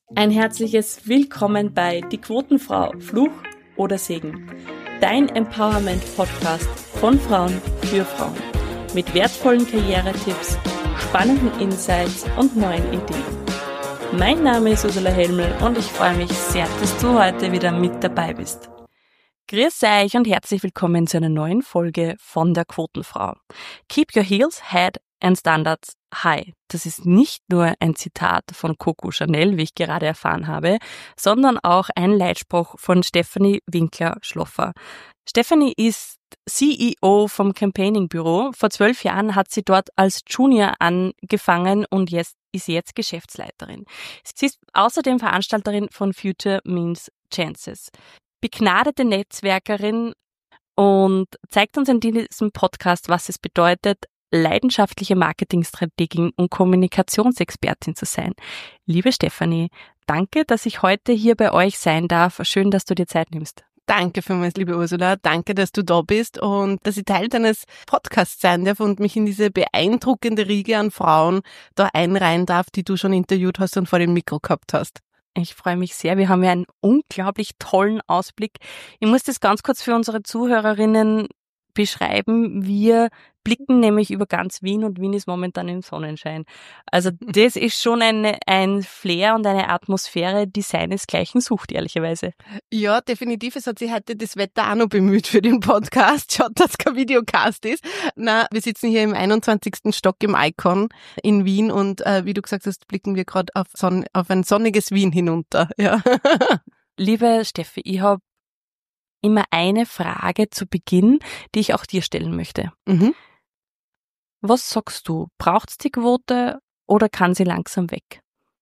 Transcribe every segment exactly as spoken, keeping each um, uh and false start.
Ein herzliches Willkommen bei Die Quotenfrau, Fluch oder Segen. Dein Empowerment-Podcast von Frauen für Frauen. Mit wertvollen Karrieretipps, spannenden Insights und neuen Ideen. Mein Name ist Ursula Helmel und ich freue mich sehr, dass du heute wieder mit dabei bist. Grüß euch und herzlich willkommen zu einer neuen Folge von der Quotenfrau. Keep your heels, head and standards high. Das ist nicht nur ein Zitat von Coco Chanel, wie ich gerade erfahren habe, sondern auch ein Leitspruch von Stefanie Winkler-Schloffer. Stefanie ist C E O vom Campaigning-Büro. Vor zwölf Jahren hat sie dort als Junior angefangen und jetzt ist sie jetzt Geschäftsleiterin. Sie ist außerdem Veranstalterin von Future Means Chances. Begnadete Netzwerkerin und zeigt uns in diesem Podcast, was es bedeutet, leidenschaftliche Marketingstrategien und Kommunikationsexpertin zu sein. Liebe Stefanie, danke, dass ich heute hier bei euch sein darf. Schön, dass du dir Zeit nimmst. Danke vielmals, liebe Ursula. Danke, dass du da bist und dass ich Teil deines Podcasts sein darf und mich in diese beeindruckende Riege an Frauen da einreihen darf, die du schon interviewt hast und vor dem Mikro gehabt hast. Ich freue mich sehr. Wir haben ja einen unglaublich tollen Ausblick. Ich muss das ganz kurz für unsere Zuhörerinnen beschreiben. Wir blicken nämlich über ganz Wien und Wien ist momentan im Sonnenschein. Also das ist schon eine, ein Flair und eine Atmosphäre, die seinesgleichen sucht, ehrlicherweise. Ja, definitiv. Es hat sich heute das Wetter auch noch bemüht für den Podcast. Schaut, dass kein Videocast ist. Na, wir sitzen hier im einundzwanzigsten Stock im Icon in Wien und äh, wie du gesagt hast, blicken wir gerade auf, Sonn- auf ein sonniges Wien hinunter. Ja. Liebe Steffi, ich habe immer eine Frage zu Beginn, die ich auch dir stellen möchte. Mhm. Was sagst du? Braucht's die Quote oder kann sie langsam weg?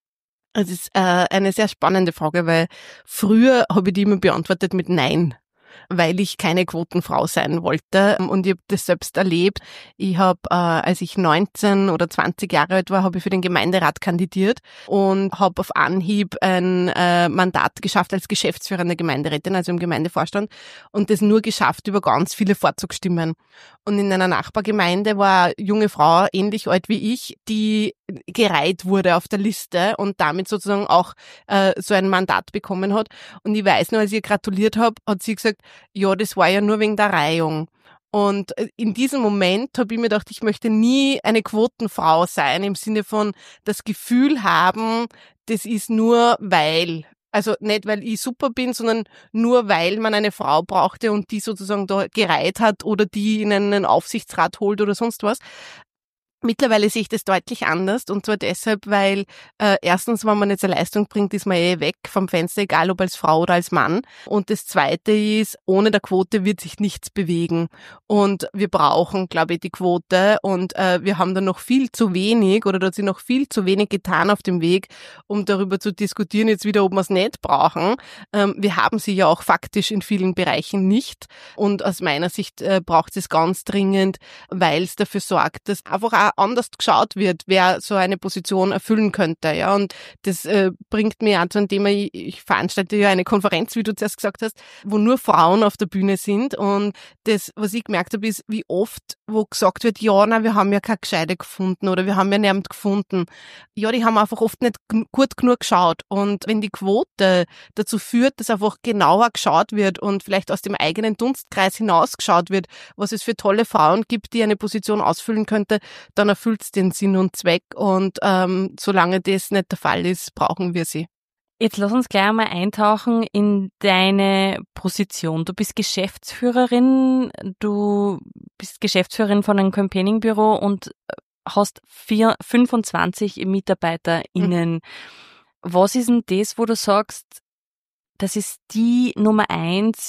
Das ist äh, eine sehr spannende Frage, weil früher habe ich die immer beantwortet mit Nein, weil ich keine Quotenfrau sein wollte und ich habe das selbst erlebt. Ich habe, äh, als ich neunzehn oder zwanzig Jahre alt war, habe ich für den Gemeinderat kandidiert und habe auf Anhieb ein äh, Mandat geschafft als geschäftsführende Gemeinderätin, also im Gemeindevorstand und das nur geschafft über ganz viele Vorzugsstimmen. Und in einer Nachbargemeinde war eine junge Frau, ähnlich alt wie ich, die gereiht wurde auf der Liste und damit sozusagen auch äh, so ein Mandat bekommen hat. Und ich weiß noch, als ich ihr gratuliert habe, hat sie gesagt, ja, das war ja nur wegen der Reihung. Und in diesem Moment habe ich mir gedacht, ich möchte nie eine Quotenfrau sein, im Sinne von das Gefühl haben, das ist nur weil. Also nicht, weil ich super bin, sondern nur, weil man eine Frau brauchte und die sozusagen da gereiht hat oder die in einen Aufsichtsrat holt oder sonst was. Mittlerweile sehe ich das deutlich anders und zwar deshalb, weil äh, erstens, wenn man jetzt eine Leistung bringt, ist man eh weg vom Fenster, egal ob als Frau oder als Mann. Und das Zweite ist, ohne der Quote wird sich nichts bewegen. Und wir brauchen, glaube ich, die Quote und äh, wir haben da noch viel zu wenig oder da hat sich noch viel zu wenig getan auf dem Weg, um darüber zu diskutieren jetzt wieder, ob wir es nicht brauchen. Ähm, wir haben sie ja auch faktisch in vielen Bereichen nicht und aus meiner Sicht äh, braucht es ganz dringend, weil es dafür sorgt, dass einfach auch anders geschaut wird, wer so eine Position erfüllen könnte, ja, und das äh, bringt mir auch zu einem Thema, ich, ich veranstalte ja eine Konferenz, wie du zuerst gesagt hast, wo nur Frauen auf der Bühne sind und das, was ich gemerkt habe, ist, wie oft, wo gesagt wird, ja, na, wir haben ja keine Gescheite gefunden oder wir haben ja niemand gefunden. Ja, die haben einfach oft nicht g- gut genug geschaut und wenn die Quote dazu führt, dass einfach genauer geschaut wird und vielleicht aus dem eigenen Dunstkreis hinausgeschaut wird, was es für tolle Frauen gibt, die eine Position ausfüllen könnte, dann erfüllt es den Sinn und Zweck und ähm, solange das nicht der Fall ist, brauchen wir sie. Jetzt lass uns gleich einmal eintauchen in deine Position. Du bist Geschäftsführerin, du bist Geschäftsführerin von einem Campaigning-Büro und hast vier, fünfundzwanzig MitarbeiterInnen. Mhm. Was ist denn das, wo du sagst, das ist die Nummer eins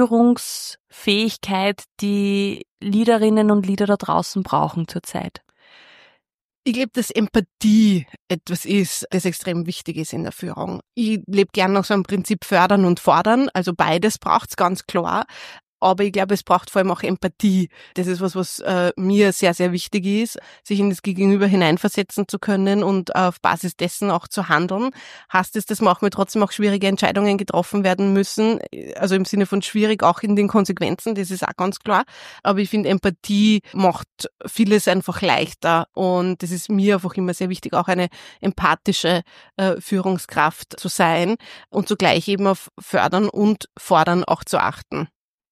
Führungsfähigkeit, die Leaderinnen und Leader da draußen brauchen zurzeit? Ich glaube, dass Empathie etwas ist, das extrem wichtig ist in der Führung. Ich lebe gern nach so einem Prinzip fördern und fordern, also beides braucht's ganz klar. aber ich glaube, es braucht vor allem auch Empathie. Das ist was, was äh, mir sehr, sehr wichtig ist, sich in das Gegenüber hineinversetzen zu können und auf Basis dessen auch zu handeln. Heißt es, dass manchmal trotzdem auch schwierige Entscheidungen getroffen werden müssen, also im Sinne von schwierig auch in den Konsequenzen, das ist auch ganz klar. Aber ich finde, Empathie macht vieles einfach leichter und das ist mir einfach immer sehr wichtig, auch eine empathische äh, Führungskraft zu sein und zugleich eben auf Fördern und Fordern auch zu achten.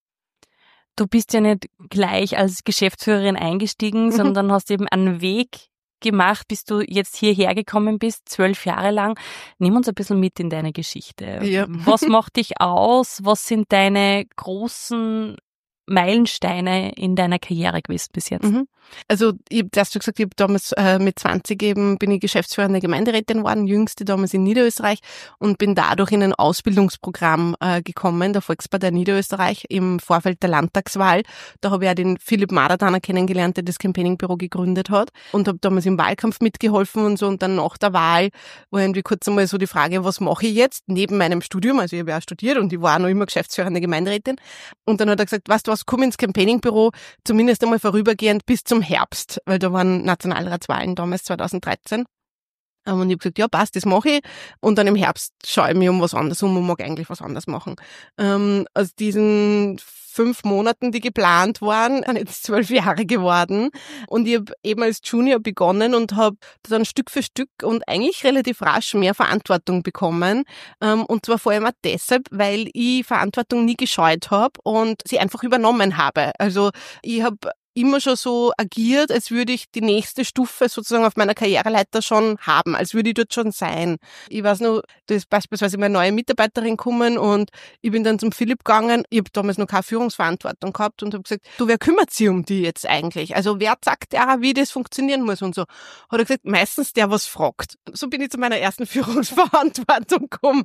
Du bist ja nicht gleich als Geschäftsführerin eingestiegen, mhm. sondern hast eben einen Weg gemacht, bis du jetzt hierher gekommen bist, zwölf Jahre lang. Nimm uns ein bisschen mit in deine Geschichte. Ja. Was macht dich aus? Was sind deine großen Meilensteine in deiner Karriere gewesen bis jetzt? Mhm. Also ich habe zuerst schon gesagt, ich habe damals äh, mit zwanzig eben bin ich geschäftsführende Gemeinderätin geworden, jüngste damals in Niederösterreich und bin dadurch in ein Ausbildungsprogramm äh, gekommen, der Volkspartei Niederösterreich im Vorfeld der Landtagswahl. Da habe ich auch den Philipp Madertaner kennengelernt, der das Campaigningbüro gegründet hat und habe damals im Wahlkampf mitgeholfen und so und dann nach der Wahl war irgendwie kurz einmal so die Frage, was mache ich jetzt neben meinem Studium, also ich habe ja auch studiert und ich war noch immer geschäftsführende Gemeinderätin und dann hat er gesagt, weißt du was, komm ins Campaigningbüro, zumindest einmal vorübergehend bis zum Herbst, weil da waren Nationalratswahlen damals zweitausenddreizehn. Und ich habe gesagt, ja passt, das mache ich. Und dann im Herbst schaue ich mich um was anderes um und mag eigentlich was anderes machen. Ähm, aus diesen fünf Monaten, die geplant waren, sind jetzt zwölf Jahre geworden. Und ich habe eben als Junior begonnen und habe dann Stück für Stück und eigentlich relativ rasch mehr Verantwortung bekommen. Ähm, und zwar vor allem auch deshalb, weil ich Verantwortung nie gescheut habe und sie einfach übernommen habe. Also ich habe immer schon so agiert, als würde ich die nächste Stufe sozusagen auf meiner Karriereleiter schon haben, als würde ich dort schon sein. Ich weiß noch, da ist beispielsweise meine neue Mitarbeiterin gekommen und ich bin dann zum Philipp gegangen, ich habe damals noch keine Führungsverantwortung gehabt und habe gesagt, du, wer kümmert sich um die jetzt eigentlich? Also wer sagt ja, wie das funktionieren muss und so. Hat er gesagt, meistens der, was fragt. So bin ich zu meiner ersten Führungsverantwortung gekommen.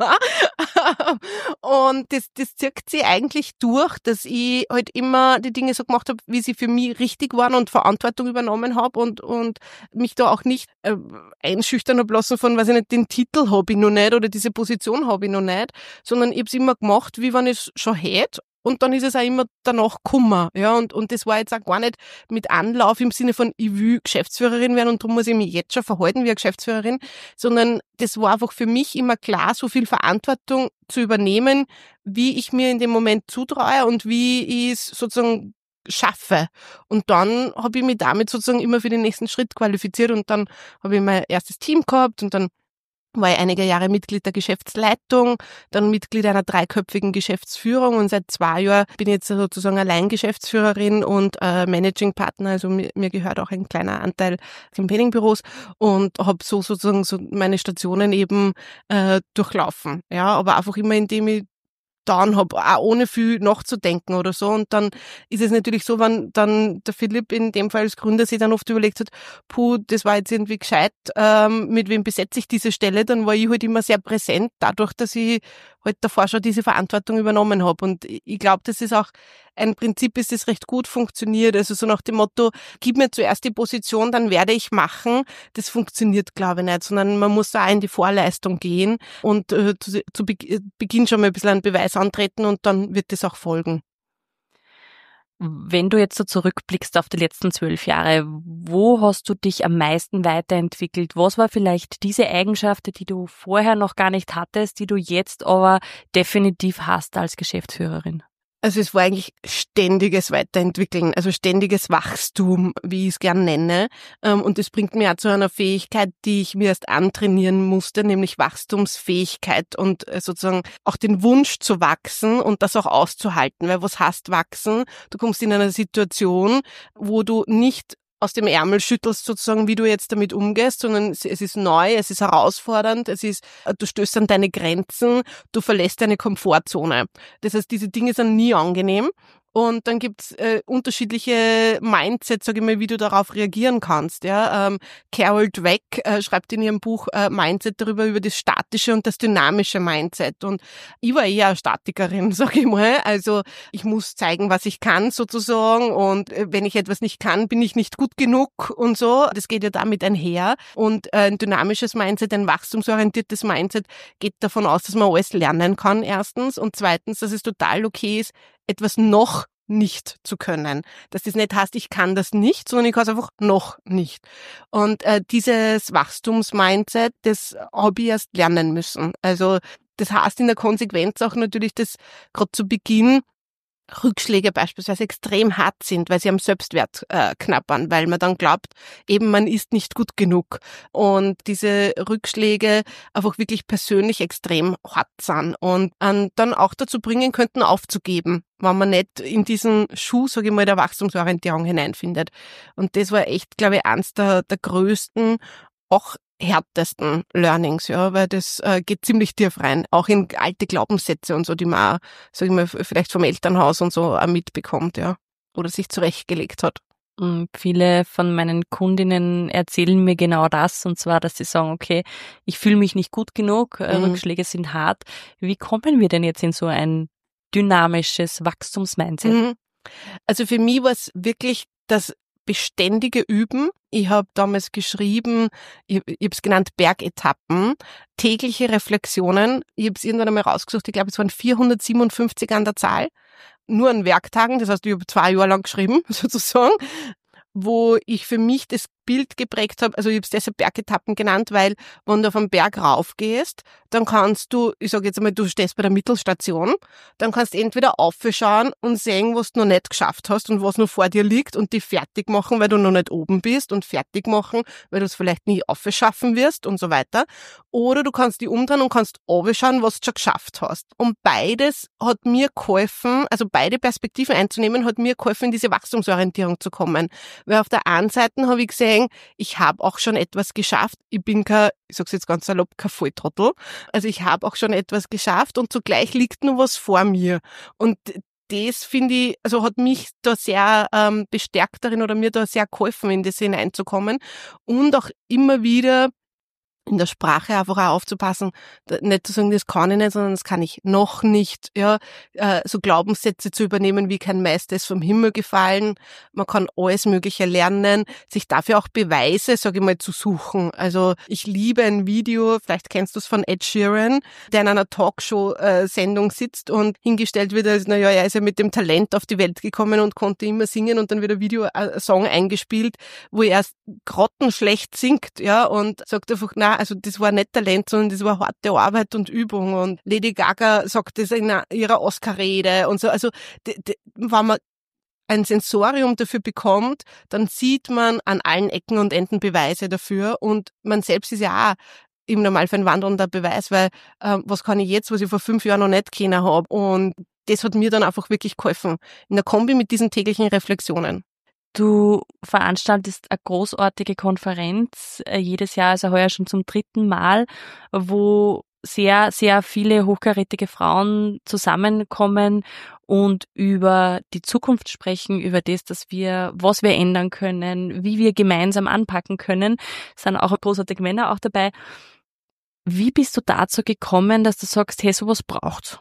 Und das, das zirkt sich eigentlich durch, dass ich halt immer die Dinge so gemacht habe, wie sie für mich richtig waren und Verantwortung übernommen habe und und mich da auch nicht äh, einschüchtern habe lassen von, weiß ich nicht, den Titel habe ich noch nicht oder diese Position habe ich noch nicht, sondern ich habe es immer gemacht, wie wenn ich es schon hätte. Und dann ist es auch immer danach gekommen, ja, und, und das war jetzt auch gar nicht mit Anlauf im Sinne von, ich will Geschäftsführerin werden und darum muss ich mich jetzt schon verhalten wie eine Geschäftsführerin, sondern das war einfach für mich immer klar, so viel Verantwortung zu übernehmen, wie ich mir in dem Moment zutraue und wie ich es sozusagen schaffe. Und dann habe ich mich damit sozusagen immer für den nächsten Schritt qualifiziert und dann habe ich mein erstes Team gehabt und dann war ich einige Jahre Mitglied der Geschäftsleitung, dann Mitglied einer dreiköpfigen Geschäftsführung und seit zwei Jahren bin ich jetzt sozusagen Alleingeschäftsführerin und äh, Managing Partner, also mir, mir gehört auch ein kleiner Anteil Campaigningbüros und habe so sozusagen so meine Stationen eben äh, durchlaufen. Ja, aber einfach immer, indem ich dann habe, auch ohne viel nachzudenken oder so. Und dann ist es natürlich so, wenn dann der Philipp in dem Fall als Gründer sich dann oft überlegt hat, puh, das war jetzt irgendwie gescheit, ähm, mit wem besetze ich diese Stelle, dann war ich halt immer sehr präsent, dadurch, dass ich halt davor schon diese Verantwortung übernommen habe. Und ich glaube, das ist auch ein Prinzip, ist das recht gut funktioniert. Also so nach dem Motto, gib mir zuerst die Position, dann werde ich machen. Das funktioniert, glaube ich, nicht, sondern man muss da auch in die Vorleistung gehen und äh, zu, zu Beginn schon mal ein bisschen einen Beweis antreten und dann wird das auch folgen. Wenn du jetzt so zurückblickst auf die letzten zwölf Jahre, wo hast du dich am meisten weiterentwickelt? Was war vielleicht diese Eigenschaft, die du vorher noch gar nicht hattest, die du jetzt aber definitiv hast als Geschäftsführerin? Also es war eigentlich ständiges Weiterentwickeln, also ständiges Wachstum, wie ich es gern nenne. Und das bringt mir auch zu einer Fähigkeit, die ich mir erst antrainieren musste, nämlich Wachstumsfähigkeit und sozusagen auch den Wunsch zu wachsen und das auch auszuhalten. Weil was heißt wachsen? Du kommst in eine Situation, wo du nicht aus dem Ärmel schüttelst sozusagen, wie du jetzt damit umgehst, sondern es ist neu, es ist herausfordernd, es ist, du stößt an deine Grenzen, du verlässt deine Komfortzone. Das heißt, diese Dinge sind nie angenehm. Und dann gibt's äh, unterschiedliche Mindsets, sage ich mal, wie du darauf reagieren kannst. Ja, ähm, Carol Dweck äh, schreibt in ihrem Buch äh, Mindset darüber, über das statische und das dynamische Mindset. Und ich war eher eine Statikerin, sage ich mal. Also ich muss zeigen, was ich kann sozusagen. Und äh, wenn ich etwas nicht kann, bin ich nicht gut genug und so. Das geht ja damit einher. Und äh, ein dynamisches Mindset, ein wachstumsorientiertes Mindset geht davon aus, dass man alles lernen kann, erstens. Und zweitens, dass es total okay ist, etwas noch nicht zu können. Dass das nicht heißt, ich kann das nicht, sondern ich kann es einfach noch nicht. Und äh, dieses Wachstumsmindset, das habe ich erst lernen müssen. Also das heißt in der Konsequenz auch natürlich, dass gerade zu Beginn Rückschläge beispielsweise extrem hart sind, weil sie am Selbstwert äh, knabbern, weil man dann glaubt, eben man ist nicht gut genug und diese Rückschläge einfach wirklich persönlich extrem hart sind und ähm, dann auch dazu bringen könnten, aufzugeben, wenn man nicht in diesen Schuh, sage ich mal, der Wachstumsorientierung hineinfindet. Und das war echt, glaube ich, eins der, der größten, auch härtesten Learnings, ja, weil das äh, geht ziemlich tief rein, auch in alte Glaubenssätze und so, die man auch, sag ich mal, vielleicht vom Elternhaus und so auch mitbekommt, ja, oder sich zurechtgelegt hat. Und viele von meinen Kundinnen erzählen mir genau das, und zwar, dass sie sagen, okay, ich fühle mich nicht gut genug, mhm. Rückschläge sind hart. Wie kommen wir denn jetzt in so ein dynamisches Wachstumsmindset? Mhm. Also für mich war es wirklich das beständige Üben. Ich habe damals geschrieben, ich, ich habe es genannt Bergetappen, tägliche Reflexionen. Ich habe es irgendwann einmal rausgesucht, ich glaube, es waren vierhundertsiebenundfünfzig an der Zahl, nur an Werktagen, das heißt, ich habe zwei Jahre lang geschrieben, sozusagen, wo ich für mich das Bild geprägt habe, also ich habe es deshalb Bergetappen genannt, weil wenn du auf einen Berg raufgehst, dann kannst du, ich sage jetzt einmal, du stehst bei der Mittelstation, dann kannst du entweder aufschauen und sehen, was du noch nicht geschafft hast und was noch vor dir liegt und die fertig machen, weil du noch nicht oben bist und fertig machen, weil du es vielleicht nie aufschaffen wirst und so weiter. Oder du kannst die umdrehen und kannst aufschauen, was du schon geschafft hast. Und beides hat mir geholfen, also beide Perspektiven einzunehmen, hat mir geholfen, in diese Wachstumsorientierung zu kommen. Weil auf der einen Seite habe ich gesehen, ich habe auch schon etwas geschafft. Ich bin kein, ich sag's jetzt ganz salopp, kein Volltrottel. Also ich habe auch schon etwas geschafft und zugleich liegt noch was vor mir. Und das finde ich, also hat mich da sehr ähm, bestärkt darin oder mir da sehr geholfen, in das hineinzukommen und auch immer wieder in der Sprache einfach auch aufzupassen, nicht zu sagen, das kann ich nicht, sondern das kann ich noch nicht, ja, äh, so Glaubenssätze zu übernehmen, wie kein Meister ist vom Himmel gefallen, man kann alles Mögliche lernen, sich dafür auch Beweise, sage ich mal, zu suchen. Also ich liebe ein Video, vielleicht kennst du es von Ed Sheeran, der in einer Talkshow-Sendung sitzt und hingestellt wird, als, naja, er ist ja mit dem Talent auf die Welt gekommen und konnte immer singen und dann wird ein Video, ein Song eingespielt, wo er grottenschlecht singt, ja, und sagt einfach, na, also das war nicht Talent, sondern das war harte Arbeit und Übung. Und Lady Gaga sagt das in ihrer Oscar-Rede und so. Also d- d- wenn man ein Sensorium dafür bekommt, dann sieht man an allen Ecken und Enden Beweise dafür. Und man selbst ist ja auch im Normalfall ein wandelnder Beweis, weil äh, was kann ich jetzt, was ich vor fünf Jahren noch nicht kennen habe. Und das hat mir dann einfach wirklich geholfen. In der Kombi mit diesen täglichen Reflexionen. Du veranstaltest eine großartige Konferenz äh, jedes Jahr, also heuer schon zum dritten Mal, wo sehr, sehr viele hochkarätige Frauen zusammenkommen und über die Zukunft sprechen, über das, dass wir, was wir ändern können, wie wir gemeinsam anpacken können. Es sind auch großartige Männer auch dabei. Wie bist du dazu gekommen, dass du sagst, hey, sowas braucht's?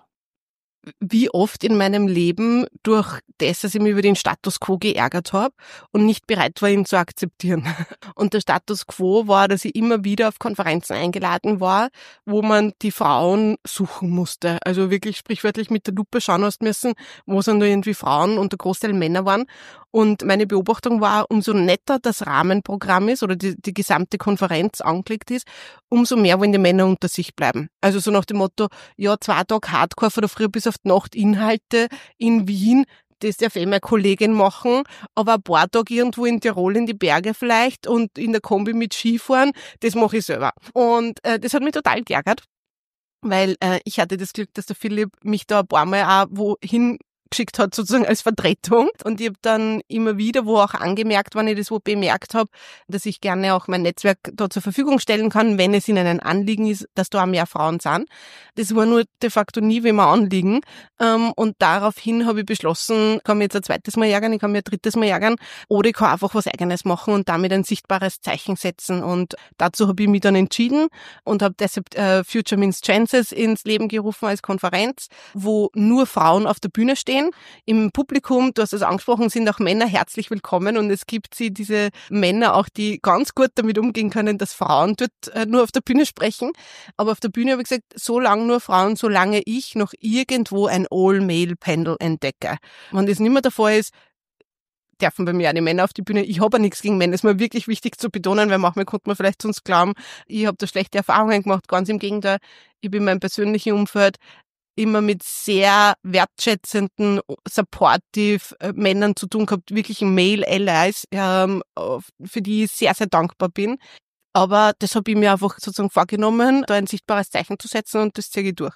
Wie oft in meinem Leben durch das, dass ich mich über den Status quo geärgert habe und nicht bereit war, ihn zu akzeptieren. Und der Status quo war, dass ich immer wieder auf Konferenzen eingeladen war, wo man die Frauen suchen musste. Also wirklich sprichwörtlich mit der Lupe schauen hast müssen, wo sind da irgendwie Frauen und der Großteil Männer waren. Und meine Beobachtung war, umso netter das Rahmenprogramm ist oder die, die gesamte Konferenz angelegt ist, umso mehr wollen die Männer unter sich bleiben. Also so nach dem Motto, ja, zwei Tage Hardcore von der Früh bis auf die Nacht Inhalte in Wien, das darf eh meine Kollegin machen, aber ein paar Tage irgendwo in Tirol in die Berge vielleicht und in der Kombi mit Skifahren, das mache ich selber. Und äh, das hat mich total geärgert, weil äh, ich hatte das Glück, dass der Philipp mich da ein paar Mal auch wohin geschickt hat, sozusagen als Vertretung. Und ich habe dann immer wieder, wo auch angemerkt, wenn ich das wo bemerkt habe, dass ich gerne auch mein Netzwerk da zur Verfügung stellen kann, wenn es ihnen ein Anliegen ist, dass da auch mehr Frauen sind. Das war nur de facto nie wie mein Anliegen. Und daraufhin habe ich beschlossen, ich kann mich jetzt ein zweites Mal ärgern, ich kann mich ein drittes Mal ärgern, oder ich kann einfach was Eigenes machen und damit ein sichtbares Zeichen setzen. Und dazu habe ich mich dann entschieden und habe deshalb äh, Future Means Chances ins Leben gerufen als Konferenz, wo nur Frauen auf der Bühne stehen. gehen. Im Publikum, du hast es angesprochen, sind auch Männer herzlich willkommen und es gibt sie, diese Männer auch, die ganz gut damit umgehen können, dass Frauen dort äh, nur auf der Bühne sprechen. Aber auf der Bühne habe ich gesagt, so lange nur Frauen, solange ich noch irgendwo ein All-Male-Panel entdecke. Wenn das nicht mehr der Fall ist, dürfen bei mir auch die Männer auf die Bühne. Ich habe ja nichts gegen Männer. Das ist mir wirklich wichtig zu betonen, weil manchmal konnte man vielleicht sonst glauben, ich habe da schlechte Erfahrungen gemacht. Ganz im Gegenteil. Ich bin in meinem persönlichen Umfeld immer mit sehr wertschätzenden, supportive äh, Männern zu tun gehabt, wirklichen Male Allies, ähm, für die ich sehr, sehr dankbar bin. Aber das habe ich mir einfach sozusagen vorgenommen, da ein sichtbares Zeichen zu setzen und das ziehe ich durch.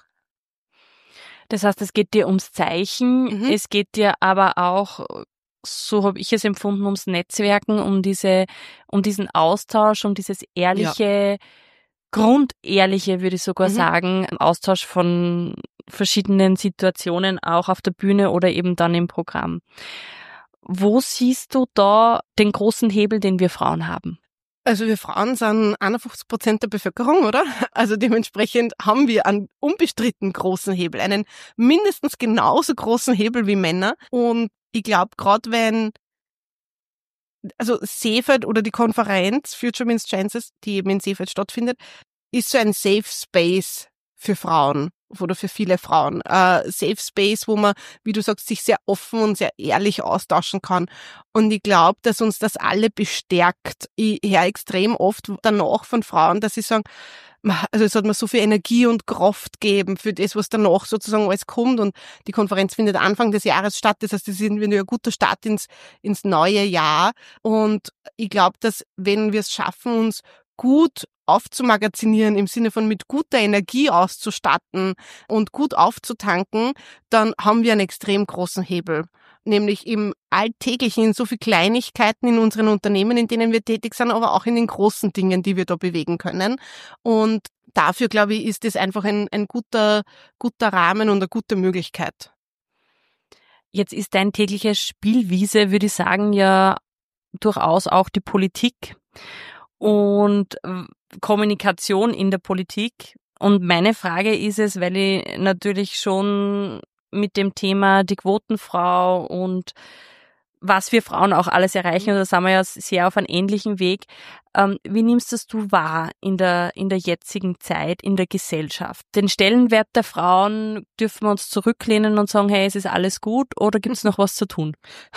Das heißt, es geht dir ums Zeichen, mhm. es geht dir aber auch, so habe ich es empfunden, ums Netzwerken, um diese, um diesen Austausch, um dieses ehrliche, ja. grundehrliche, würde ich sogar mhm. sagen, Austausch von verschiedenen Situationen, auch auf der Bühne oder eben dann im Programm. Wo siehst du da den großen Hebel, den wir Frauen haben? Also wir Frauen sind einundfünfzig Prozent der Bevölkerung, oder? Also dementsprechend haben wir einen unbestritten großen Hebel, einen mindestens genauso großen Hebel wie Männer. Und ich glaube, gerade wenn, also Seefeld oder die Konferenz Future Means Chances, die eben in Seefeld stattfindet, ist so ein Safe Space für Frauen oder für viele Frauen. Äh, Safe Space, wo man, wie du sagst, sich sehr offen und sehr ehrlich austauschen kann. Und ich glaube, dass uns das alle bestärkt. Ich höre extrem oft danach von Frauen, dass sie sagen, also es hat mir so viel Energie und Kraft gegeben für das, was danach sozusagen alles kommt. Und die Konferenz findet Anfang des Jahres statt. Das heißt, das ist irgendwie ein guter Start ins, ins neue Jahr. Und ich glaube, dass wenn wir es schaffen, uns gut aufzumagazinieren, im Sinne von mit guter Energie auszustatten und gut aufzutanken, dann haben wir einen extrem großen Hebel. Nämlich im Alltäglichen, in so viel Kleinigkeiten in unseren Unternehmen, in denen wir tätig sind, aber auch in den großen Dingen, die wir da bewegen können. Und dafür, glaube ich, ist es einfach ein, ein guter, guter Rahmen und eine gute Möglichkeit. Jetzt ist dein tägliche Spielwiese, würde ich sagen, ja durchaus auch die Politik und Kommunikation in der Politik. Und meine Frage ist es, weil ich natürlich schon mit dem Thema die Quotenfrau und was wir Frauen auch alles erreichen, da sind wir ja sehr auf einem ähnlichen Weg. Ähm, wie nimmst das du wahr in der, in der jetzigen Zeit, in der Gesellschaft? Den Stellenwert der Frauen, dürfen wir uns zurücklehnen und sagen, hey, es ist alles gut, oder gibt es noch was zu tun?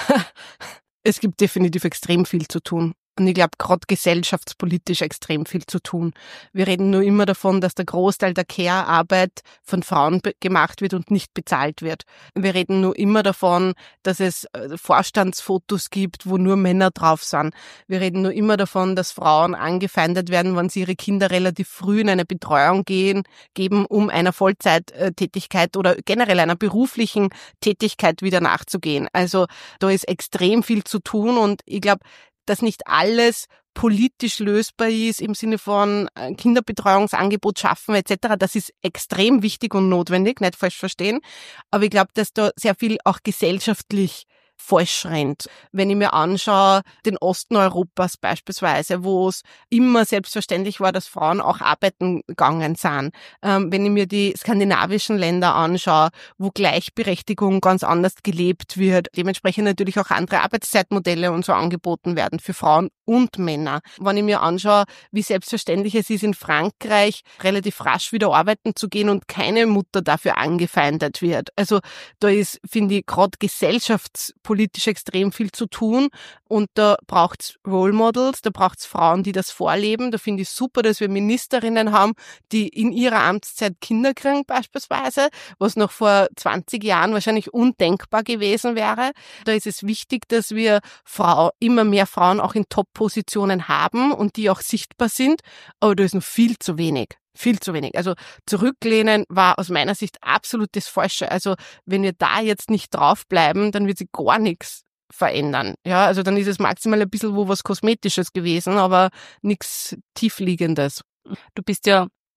Es gibt definitiv extrem viel zu tun. Und ich glaube, gerade gesellschaftspolitisch extrem viel zu tun. Wir reden nur immer davon, dass der Großteil der Care-Arbeit von Frauen be- gemacht wird und nicht bezahlt wird. Wir reden nur immer davon, dass es äh, Vorstandsfotos gibt, wo nur Männer drauf sind. Wir reden nur immer davon, dass Frauen angefeindet werden, wenn sie ihre Kinder relativ früh in eine Betreuung gehen, geben, um einer Vollzeittätigkeit oder generell einer beruflichen Tätigkeit wieder nachzugehen. Also da ist extrem viel zu tun und ich glaube, dass nicht alles politisch lösbar ist im Sinne von Kinderbetreuungsangebot schaffen et cetera. Das ist extrem wichtig und notwendig, nicht falsch verstehen. Aber ich glaube, dass da sehr viel auch gesellschaftlich falsch rennt. Wenn ich mir anschaue, den Osten Europas beispielsweise, wo es immer selbstverständlich war, dass Frauen auch arbeiten gegangen sind. Ähm, wenn ich mir die skandinavischen Länder anschaue, wo Gleichberechtigung ganz anders gelebt wird, dementsprechend natürlich auch andere Arbeitszeitmodelle und so angeboten werden für Frauen und Männer. Wenn ich mir anschaue, wie selbstverständlich es ist, in Frankreich relativ rasch wieder arbeiten zu gehen und keine Mutter dafür angefeindet wird. Also da ist, finde ich, gerade gesellschaftspolitisch extrem viel zu tun und da braucht's Role Models, da braucht's Frauen, die das vorleben. Da finde ich super, dass wir Ministerinnen haben, die in ihrer Amtszeit Kinder kriegen beispielsweise, was noch vor zwanzig Jahren wahrscheinlich undenkbar gewesen wäre. Da ist es wichtig, dass wir Frau, immer mehr Frauen auch in Top-Positionen haben und die auch sichtbar sind, aber da ist noch viel zu wenig. Viel zu wenig. Also zurücklehnen war aus meiner Sicht absolut das Falsche. Also wenn wir da jetzt nicht draufbleiben, dann wird sich gar nichts verändern. Ja, also dann ist es maximal ein bisschen wo was Kosmetisches gewesen, aber nichts Tiefliegendes. Du bist ja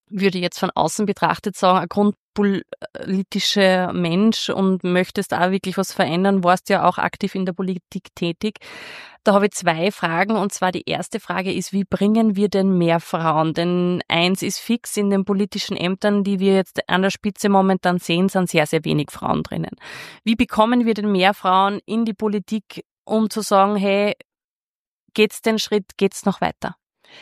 würde jetzt von außen betrachtet sagen, ein grundpolitischer Mensch und möchtest auch wirklich was verändern, warst ja auch aktiv in der Politik tätig. Da habe ich zwei Fragen, und zwar die erste Frage ist, wie bringen wir denn mehr Frauen? Denn eins ist fix, in den politischen Ämtern, die wir jetzt an der Spitze momentan sehen, sind sehr, sehr wenig Frauen drinnen. Wie bekommen wir denn mehr Frauen in die Politik, um zu sagen, hey, geht's den Schritt, geht's noch weiter?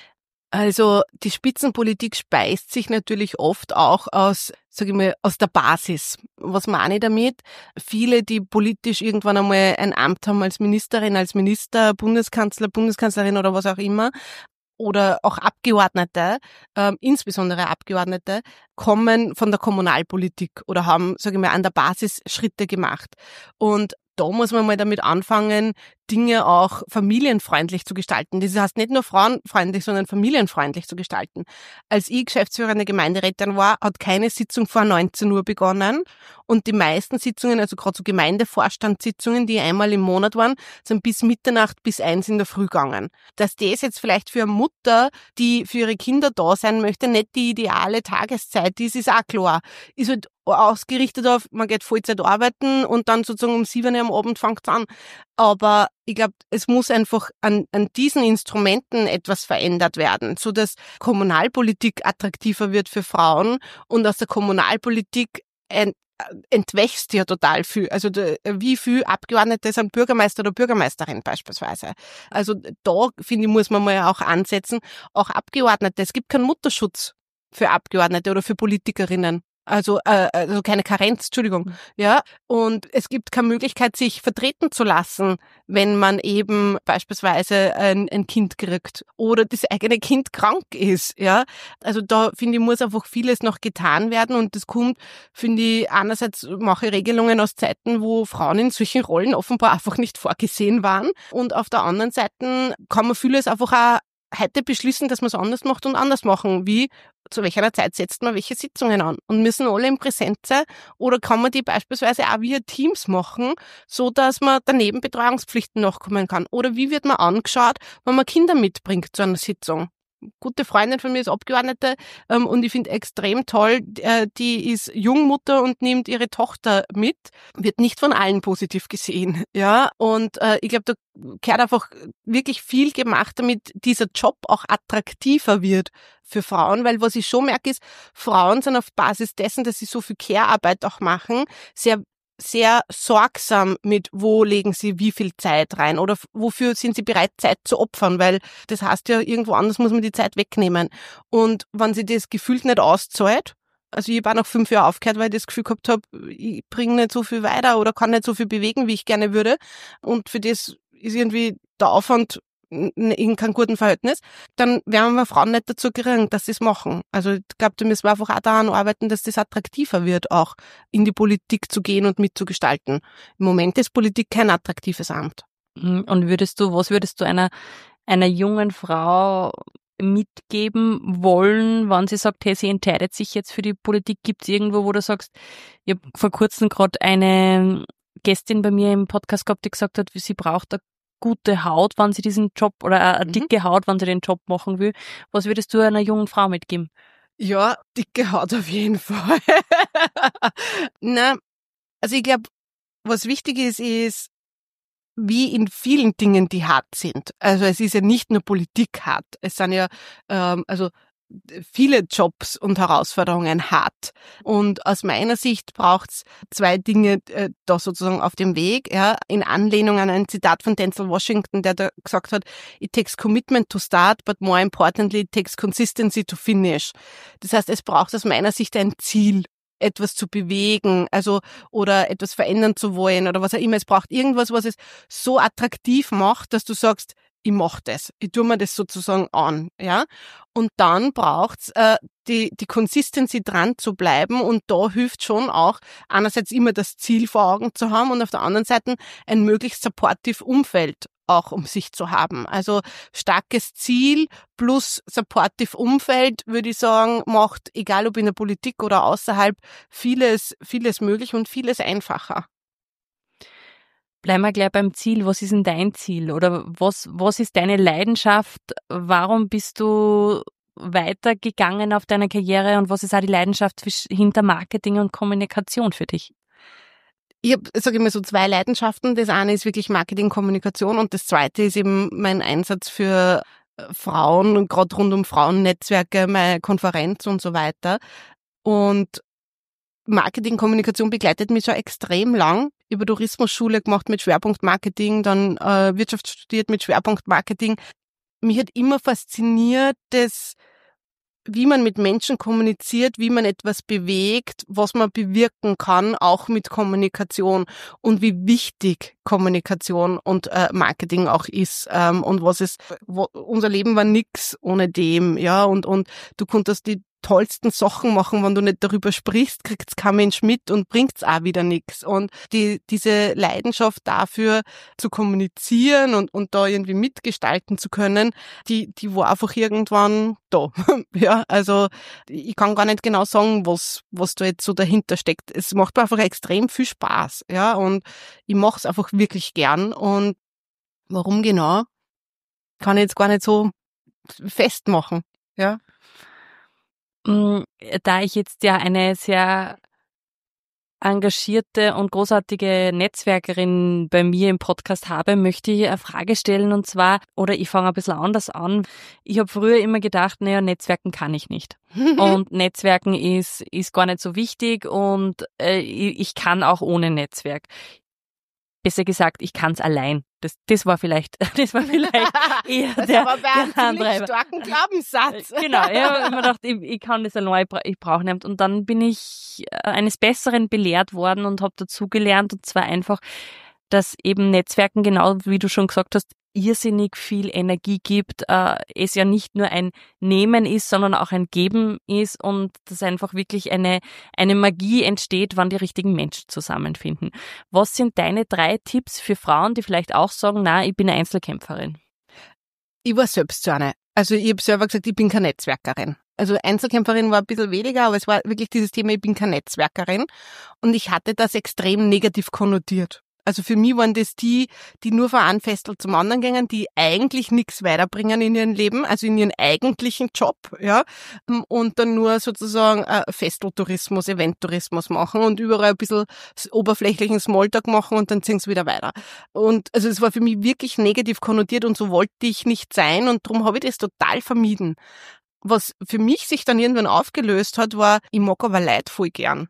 Also die Spitzenpolitik speist sich natürlich oft auch aus, sage ich mal, aus der Basis. Was meine ich damit? Viele, die politisch irgendwann einmal ein Amt haben als Ministerin, als Minister, Bundeskanzler, Bundeskanzlerin oder was auch immer, oder auch Abgeordnete, äh, insbesondere Abgeordnete, kommen von der Kommunalpolitik oder haben, sage ich mal, an der Basis Schritte gemacht. Und da muss man mal damit anfangen, Dinge auch familienfreundlich zu gestalten. Das heißt nicht nur frauenfreundlich, sondern familienfreundlich zu gestalten. Als ich geschäftsführende Gemeinderätin war, hat keine Sitzung vor neunzehn Uhr begonnen und die meisten Sitzungen, also gerade so Gemeindevorstandssitzungen, die einmal im Monat waren, sind bis Mitternacht, bis eins in der Früh gegangen. Dass das jetzt vielleicht für eine Mutter, die für ihre Kinder da sein möchte, nicht die ideale Tageszeit ist, ist auch klar. Ist halt ausgerichtet auf, man geht Vollzeit arbeiten und dann sozusagen um sieben Uhr am Abend fängt's an. Aber ich glaube, es muss einfach an, an diesen Instrumenten etwas verändert werden, so dass Kommunalpolitik attraktiver wird für Frauen und aus der Kommunalpolitik ein entwächst ja total viel. Also wie viel Abgeordnete sind Bürgermeister oder Bürgermeisterin beispielsweise. Also da, finde ich, muss man mal auch ansetzen. Auch Abgeordnete, es gibt keinen Mutterschutz für Abgeordnete oder für Politikerinnen. Also, äh, also keine Karenz, Entschuldigung, ja. Und es gibt keine Möglichkeit, sich vertreten zu lassen, wenn man eben beispielsweise ein, ein Kind kriegt oder das eigene Kind krank ist, ja. Also da, finde ich, muss einfach vieles noch getan werden und das kommt, finde ich, einerseits mache Regelungen aus Zeiten, wo Frauen in solchen Rollen offenbar einfach nicht vorgesehen waren und auf der anderen Seite kann man vieles einfach auch heute beschließen, dass man es anders macht und anders machen. Wie, zu welcher Zeit setzt man welche Sitzungen an? Und müssen alle im Präsenz sein? Oder kann man die beispielsweise auch via Teams machen, so dass man daneben Betreuungspflichten nachkommen kann? Oder wie wird man angeschaut, wenn man Kinder mitbringt zu einer Sitzung? Gute Freundin von mir ist Abgeordnete ähm, und ich finde extrem toll, äh, die ist Jungmutter und nimmt ihre Tochter mit, wird nicht von allen positiv gesehen, ja, und äh, ich glaube, da gehört einfach wirklich viel gemacht, damit dieser Job auch attraktiver wird für Frauen, weil was ich schon merke ist, Frauen sind auf Basis dessen, dass sie so viel Care-Arbeit auch machen, sehr sehr sorgsam mit, wo legen sie wie viel Zeit rein oder wofür sind sie bereit, Zeit zu opfern, weil das heißt ja, irgendwo anders muss man die Zeit wegnehmen. Und wenn sie das gefühlt nicht auszahlt, also ich habe auch nach fünf Jahren aufgehört, weil ich das Gefühl gehabt habe, ich bringe nicht so viel weiter oder kann nicht so viel bewegen, wie ich gerne würde. Und für das ist irgendwie der Aufwand in keinem guten Verhältnis, dann werden wir Frauen nicht dazu kriegen, dass sie es machen. Also ich glaube, da müssen wir einfach auch daran arbeiten, dass das attraktiver wird, auch in die Politik zu gehen und mitzugestalten. Im Moment ist Politik kein attraktives Amt. Und würdest du, was würdest du einer, einer jungen Frau mitgeben wollen, wenn sie sagt, hey, sie entscheidet sich jetzt für die Politik? Gibt es irgendwo, wo du sagst, ich habe vor kurzem gerade eine Gästin bei mir im Podcast gehabt, die gesagt hat, sie braucht eine gute Haut, wenn sie diesen Job, oder eine dicke Haut, wenn sie den Job machen will. Was würdest du einer jungen Frau mitgeben? Ja, dicke Haut auf jeden Fall. Na, also ich glaube, was wichtig ist, ist, wie in vielen Dingen, die hart sind. Also es ist ja nicht nur Politik hart. Es sind ja, ähm, also viele Jobs und Herausforderungen hart. Und aus meiner Sicht braucht's zwei Dinge äh, da sozusagen auf dem Weg, ja, in Anlehnung an ein Zitat von Denzel Washington, der da gesagt hat, it takes commitment to start, but more importantly, it takes consistency to finish. Das heißt, es braucht aus meiner Sicht ein Ziel, etwas zu bewegen, also oder etwas verändern zu wollen oder was auch immer. Es braucht irgendwas, was es so attraktiv macht, dass du sagst, ich mache das, ich tue mir das sozusagen an, ja. Und dann braucht's äh, die die Consistency dran zu bleiben und da hilft schon auch einerseits immer das Ziel vor Augen zu haben und auf der anderen Seite ein möglichst supportive Umfeld auch um sich zu haben. Also starkes Ziel plus supportive Umfeld, würde ich sagen, macht, egal ob in der Politik oder außerhalb, vieles vieles möglich und vieles einfacher. Bleiben wir gleich beim Ziel. Was ist denn dein Ziel? Oder was, was ist deine Leidenschaft? Warum bist du weitergegangen auf deiner Karriere und was ist auch die Leidenschaft hinter Marketing und Kommunikation für dich? Ich habe, sage ich mal, so zwei Leidenschaften. Das eine ist wirklich Marketing, Kommunikation und das zweite ist eben mein Einsatz für Frauen, gerade rund um Frauennetzwerke, meine Konferenz und so weiter. Und Marketing, Kommunikation begleitet mich schon extrem lang. Über Tourismusschule gemacht mit Schwerpunkt Marketing, dann äh, Wirtschaft studiert mit Schwerpunkt Marketing. Mich hat immer fasziniert, das, wie man mit Menschen kommuniziert, wie man etwas bewegt, was man bewirken kann, auch mit Kommunikation und wie wichtig Kommunikation und äh, Marketing auch ist ähm, und was es, wo, unser Leben war nix ohne dem, ja, und und du konntest die tollsten Sachen machen, wenn du nicht darüber sprichst, kriegt's kein Mensch mit und bringt's auch wieder nix. Und die, diese Leidenschaft dafür zu kommunizieren und, und da irgendwie mitgestalten zu können, die, die war einfach irgendwann da. Ja, also, ich kann gar nicht genau sagen, was, was da jetzt so dahinter steckt. Es macht mir einfach extrem viel Spaß, ja, und ich mach's einfach wirklich gern. Und warum genau, kann ich jetzt gar nicht so festmachen, ja. Da ich jetzt ja eine sehr engagierte und großartige Netzwerkerin bei mir im Podcast habe, möchte ich eine Frage stellen und zwar, oder ich fange ein bisschen anders an. Ich habe früher immer gedacht, naja, Netzwerken kann ich nicht. Und Netzwerken ist ist gar nicht so wichtig und äh, ich kann auch ohne Netzwerk. Besser gesagt, ich kann's allein. Das, das war vielleicht, das war vielleicht eher das der, aber bei der einem ziemlich starken Glaubenssatz. Genau, ich habe immer gedacht, ich, ich kann das allein, ich brauche nicht. Und dann bin ich eines Besseren belehrt worden und habe dazugelernt, und zwar einfach, dass eben Netzwerken, genau wie du schon gesagt hast, irrsinnig viel Energie gibt, äh, es ja nicht nur ein Nehmen ist, sondern auch ein Geben ist und dass einfach wirklich eine eine Magie entsteht, wann die richtigen Menschen zusammenfinden. Was sind deine drei Tipps für Frauen, die vielleicht auch sagen, na, ich bin eine Einzelkämpferin? Ich war selbst so eine. Also ich habe selber gesagt, ich bin keine Netzwerkerin. Also Einzelkämpferin war ein bisschen weniger, aber es war wirklich dieses Thema, ich bin keine Netzwerkerin. Und ich hatte das extrem negativ konnotiert. Also für mich waren das die, die nur von einem Festel zum anderen gingen, die eigentlich nichts weiterbringen in ihrem Leben, also in ihren eigentlichen Job, ja, und dann nur sozusagen äh, Festeltourismus, Eventtourismus machen und überall ein bisschen oberflächlichen Smalltalk machen und dann ziehen sie wieder weiter. Und also es war für mich wirklich negativ konnotiert und so wollte ich nicht sein und darum habe ich das total vermieden. Was für mich sich dann irgendwann aufgelöst hat, war, ich mag aber Leute voll gern.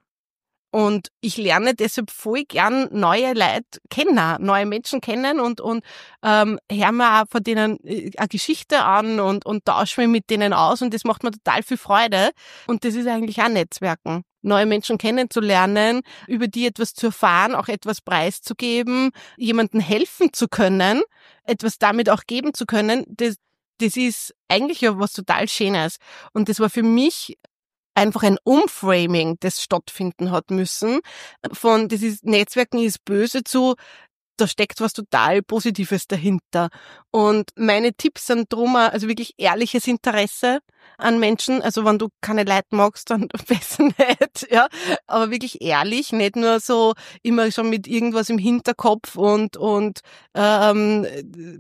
Und ich lerne deshalb voll gern neue Leute kennen, neue Menschen kennen und und ähm, höre mir auch von denen eine Geschichte an und und tausche mich mit denen aus und das macht mir total viel Freude. Und das ist eigentlich auch Netzwerken. Neue Menschen kennenzulernen, über die etwas zu erfahren, auch etwas preiszugeben, jemandem helfen zu können, etwas damit auch geben zu können, das, das ist eigentlich ja was total Schönes. Und das war für mich einfach ein Umframing, das stattfinden hat müssen. Von, das ist, Netzwerken ist böse zu, da steckt was total Positives dahinter. Und meine Tipps sind drum, also wirklich ehrliches Interesse an Menschen. Also wenn du keine Leute magst, dann besser nicht, ja. Aber wirklich ehrlich, nicht nur so immer schon mit irgendwas im Hinterkopf und, und, ähm,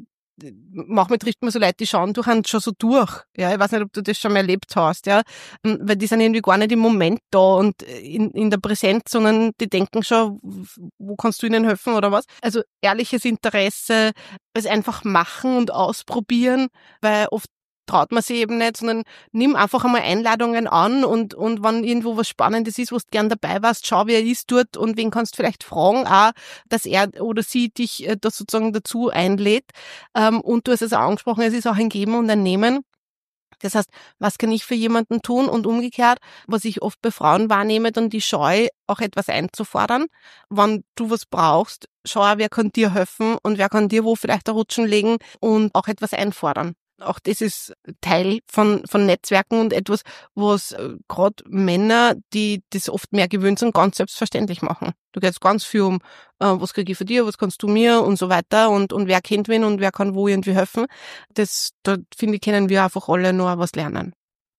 manchmal trifft man so Leute, die schauen durch einen schon so durch. Ja, ich weiß nicht, ob du das schon mal erlebt hast, ja. Weil die sind irgendwie gar nicht im Moment da und in, in der Präsenz, sondern die denken schon, wo kannst du ihnen helfen oder was? Also ehrliches Interesse, es einfach machen und ausprobieren, weil oft traut man sich eben nicht, sondern nimm einfach einmal Einladungen an und, und wenn irgendwo was Spannendes ist, wo du gern dabei warst, schau, wie er ist dort und wen kannst du vielleicht fragen auch, dass er oder sie dich äh, das sozusagen dazu einlädt. Ähm, und du hast es auch angesprochen, es ist auch ein Geben und ein Nehmen. Das heißt, was kann ich für jemanden tun und umgekehrt, was ich oft bei Frauen wahrnehme, dann die Scheu, auch etwas einzufordern. Wenn du was brauchst, schau, wer kann dir helfen und wer kann dir wo vielleicht ein Rutschen legen und auch etwas einfordern. Auch das ist Teil von von Netzwerken und etwas, was äh, gerade Männer, die das oft mehr gewöhnt sind, ganz selbstverständlich machen. Da geht es ganz viel um, äh, was kriege ich von dir, was kannst du mir und so weiter und und wer kennt wen und wer kann wo irgendwie helfen. Das, da finde ich, können wir einfach alle nur was lernen.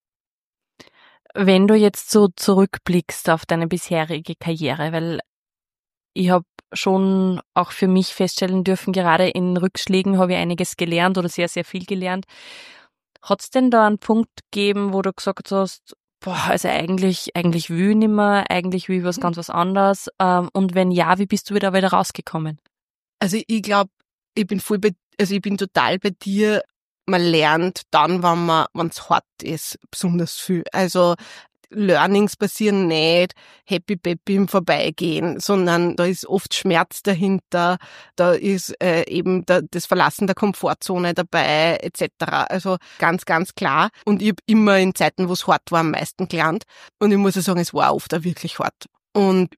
Wenn du jetzt so zurückblickst auf deine bisherige Karriere, weil ich habe schon auch für mich feststellen dürfen, gerade in Rückschlägen habe ich einiges gelernt oder sehr, sehr viel gelernt. Hat es denn da einen Punkt gegeben, wo du gesagt hast, boah, also eigentlich, eigentlich will ich nicht mehr, eigentlich will ich was ganz was anderes. Ähm, und wenn ja, wie bist du wieder wieder rausgekommen? Also ich glaube, ich bin voll bei, also ich bin total bei dir. Man lernt dann, wenn man, wenn es hart ist, besonders viel. Also Learnings passieren nicht happy peppy im Vorbeigehen, sondern da ist oft Schmerz dahinter, da ist äh, eben da, das Verlassen der Komfortzone dabei et cetera. Also ganz, ganz klar. Und ich habe immer in Zeiten, wo es hart war, am meisten gelernt. Und ich muss ja sagen, es war oft auch wirklich hart. Und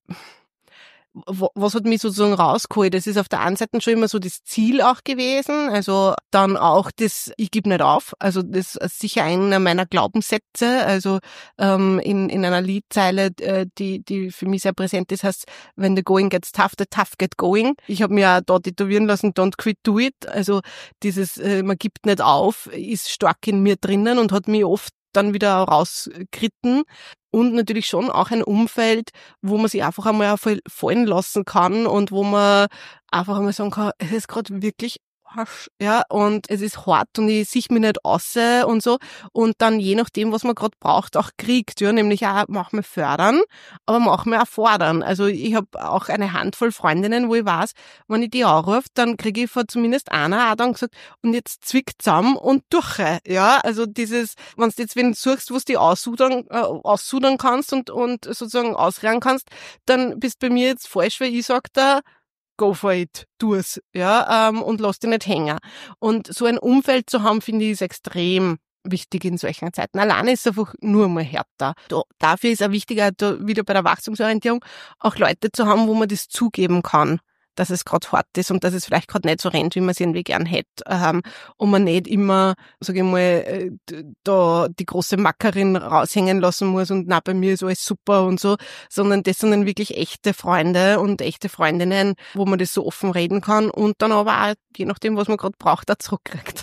was hat mich sozusagen rausgeholt? Das ist auf der einen Seite schon immer so das Ziel auch gewesen, also dann auch das, ich gebe nicht auf, also das ist sicher einer meiner Glaubenssätze, also ähm, in in einer Liedzeile, äh, die die für mich sehr präsent ist, heißt, when the going gets tough, the tough get going. Ich habe mir ja da tätowieren lassen, don't quit, do it, also dieses, äh, man gibt nicht auf, ist stark in mir drinnen und hat mich oft dann wieder rausgeritten. Und natürlich schon auch ein Umfeld, wo man sich einfach einmal fallen lassen kann und wo man einfach einmal sagen kann, es ist gerade wirklich harsch, ja, und es ist hart und ich sehe mich nicht aus und so. Und dann je nachdem, was man gerade braucht, auch kriegt, ja, nämlich auch manchmal fördern, aber manchmal auch fordern. Also ich habe auch eine Handvoll Freundinnen, wo ich weiß, wenn ich die anrufe, dann kriege ich von zumindest einer auch dann gesagt, und jetzt zwick zusammen und durch, ja, also dieses, wenn du jetzt wen suchst, wo du die aussudern, äh, aussudern kannst und, und sozusagen ausrehren kannst, dann bist bei mir jetzt falsch, weil ich sage da, go for it, tu es, ja, ähm, und lass dich nicht hängen. Und so ein Umfeld zu haben, finde ich, ist extrem wichtig in solchen Zeiten. Alleine ist es einfach nur mal härter. Da, dafür ist auch wichtiger, da wieder bei der Wachstumsorientierung, auch Leute zu haben, wo man das zugeben kann, dass es gerade hart ist und dass es vielleicht gerade nicht so rennt, wie man es irgendwie gern hätte. Ähm, und man nicht immer, sage ich mal, äh, da die große Mackerin raushängen lassen muss und na, bei mir ist alles super und so, sondern das sind dann wirklich echte Freunde und echte Freundinnen, wo man das so offen reden kann und dann aber auch, je nachdem, was man gerade braucht, auch zurückkriegt.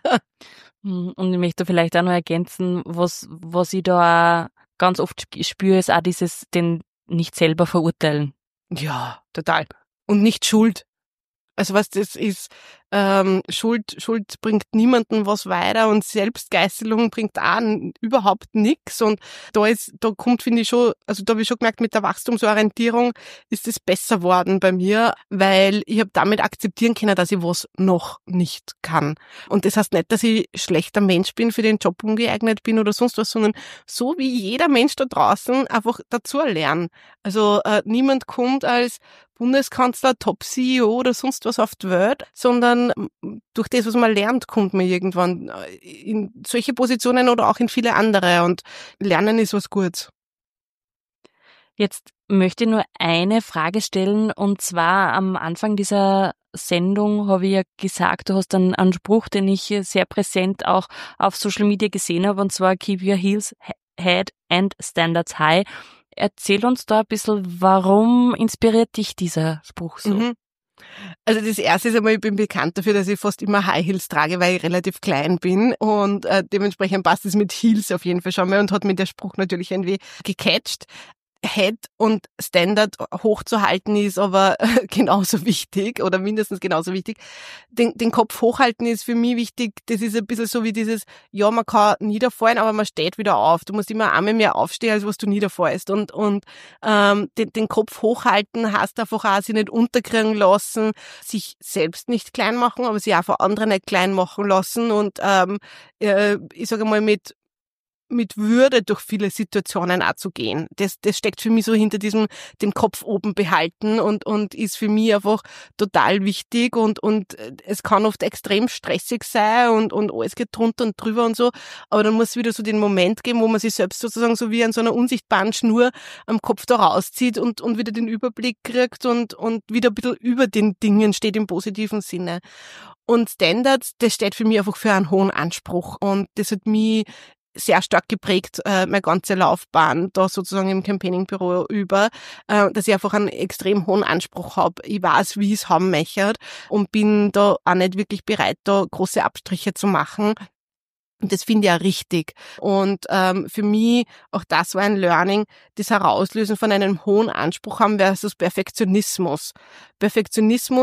Und ich möchte vielleicht auch noch ergänzen, was, was ich da ganz oft spüre, ist auch dieses, den nicht selber verurteilen. Ja, total. Und nicht Schuld. Also was das ist, ähm, Schuld, Schuld bringt niemandem was weiter und Selbstgeißelung bringt auch n- überhaupt nichts. Und da ist, da kommt, finde ich schon, also da habe ich schon gemerkt, mit der Wachstumsorientierung ist es besser worden bei mir, weil ich habe damit akzeptieren können, dass ich was noch nicht kann. Und das heißt nicht, dass ich schlechter Mensch bin, für den Job ungeeignet bin oder sonst was, sondern so wie jeder Mensch da draußen einfach dazu lernen. Also äh, niemand kommt als Bundeskanzler, Top-C E O oder sonst was auf die Welt, sondern durch das, was man lernt, kommt man irgendwann in solche Positionen oder auch in viele andere und Lernen ist was Gutes. Jetzt möchte ich nur eine Frage stellen und zwar am Anfang dieser Sendung habe ich ja gesagt, du hast einen, einen Spruch, den ich sehr präsent auch auf Social Media gesehen habe und zwar Keep your heels head and standards high. Erzähl uns da ein bisschen, warum inspiriert dich dieser Spruch so? Mhm. Also das erste ist einmal, ich bin bekannt dafür, dass ich fast immer High Heels trage, weil ich relativ klein bin und äh, dementsprechend passt es mit Heels auf jeden Fall schon mal und hat mir der Spruch natürlich irgendwie gecatcht. Head und Standard hochzuhalten ist aber genauso wichtig oder mindestens genauso wichtig. Den, den Kopf hochhalten ist für mich wichtig. Das ist ein bisschen so wie dieses, ja, man kann niederfallen, aber man steht wieder auf. Du musst immer einmal mehr aufstehen, als was du niederfallst. Und, und ähm, den, den Kopf hochhalten heißt einfach auch, sich nicht unterkriegen lassen, sich selbst nicht klein machen, aber sich auch von anderen nicht klein machen lassen und ähm, äh, ich sage mal mit mit Würde durch viele Situationen auch zu gehen. Das, das steckt für mich so hinter diesem, den Kopf oben behalten und, und ist für mich einfach total wichtig und, und es kann oft extrem stressig sein und, und alles geht drunter und drüber und so, aber dann muss es wieder so den Moment geben, wo man sich selbst sozusagen so wie an so einer unsichtbaren Schnur am Kopf da rauszieht und, und wieder den Überblick kriegt und, und wieder ein bisschen über den Dingen steht im positiven Sinne. Und Standards, das steht für mich einfach für einen hohen Anspruch und das hat mich sehr stark geprägt, äh, meine ganze Laufbahn da sozusagen im Campaigningbüro über, äh, dass ich einfach einen extrem hohen Anspruch habe. Ich weiß, wie ich es haben möchte und bin da auch nicht wirklich bereit, da große Abstriche zu machen. Und das finde ich auch richtig. Und ähm, für mich, auch das war ein Learning, das Herauslösen von einem hohen Anspruch haben versus Perfektionismus. Perfektionismus